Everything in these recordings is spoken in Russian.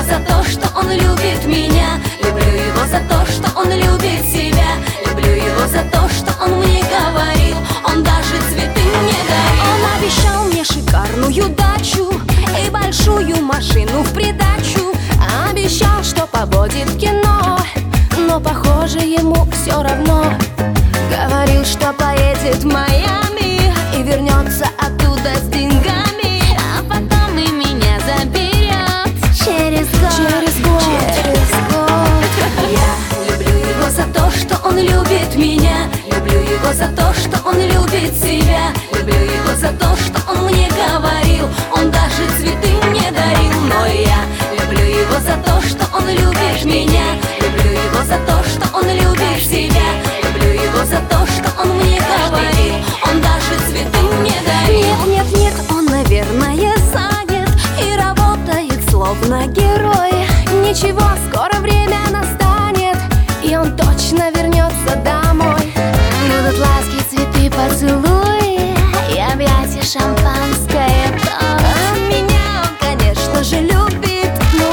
за то, что он любит меня. Люблю его за то, что он любит себя. Люблю его за то, что он мне говорил. Он даже цветы мне дарил. Он обещал мне шикарную дачу и большую машину в придачу. Обещал, что поводит в кино, но похоже ему все равно. Говорил, что поедет в Майами и вернется оттуда с деньгами, а потом и меня заберет через год. Я люблю его за то, что он любит меня. Люблю его за то, что он любит себя. Люблю его за то, что он мне говорил. Он даже цветы мне дарил. Но я люблю его за то, что он любит меня. Люблю его за то, что он любит себя. Люблю его за то, что он мне говорил. Он даже цветы мне дарил. Нет, он, наверное, занят и работает словно герой. Ничего, скоро время настанет, и он точно вернется домой. Будут ласки, цветы, поцелуи и объятия, шампанское, тост. Меня он, конечно же, любит,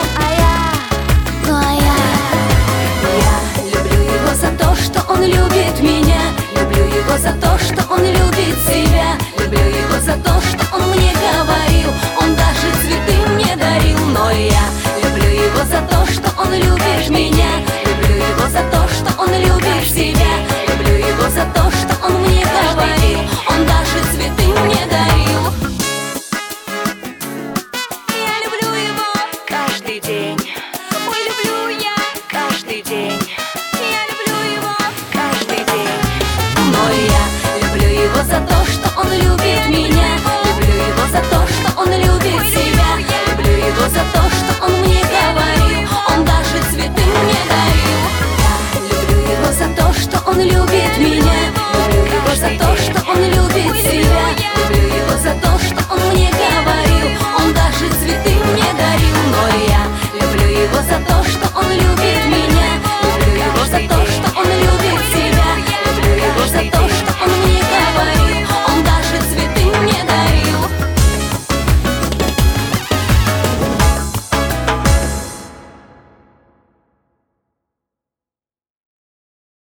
Я люблю его за то, что он любит меня. Люблю его за то, что он любит себя. Люблю его за то, что он мне говорил. Он даже цветы мне дарил. Но я люблю его за то, что он любит меня. Люблю его за то, что он любит себя. Люблю его за то, что он мне говорил. Он даже цветы мне дарил.